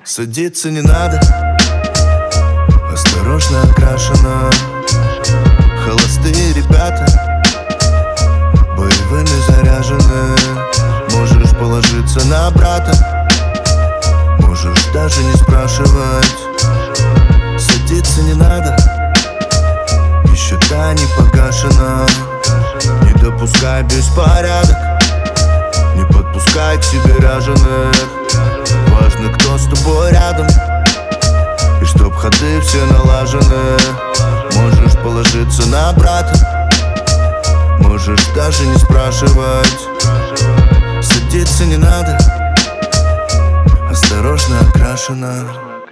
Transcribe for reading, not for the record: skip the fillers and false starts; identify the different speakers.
Speaker 1: Садиться не надо, осторожно окрашена. Холостые ребята, боевыми заряжены. Можешь положиться на брата, можешь даже не спрашивать. Садиться не надо, еще та не погашена. Не допускай беспорядок, не подпускай к себе ряженых. Важно, кто с тобой рядом, и чтоб ходы все налажены. Можешь положиться на брата, можешь даже не спрашивать. Садиться не надо, осторожно окрашена.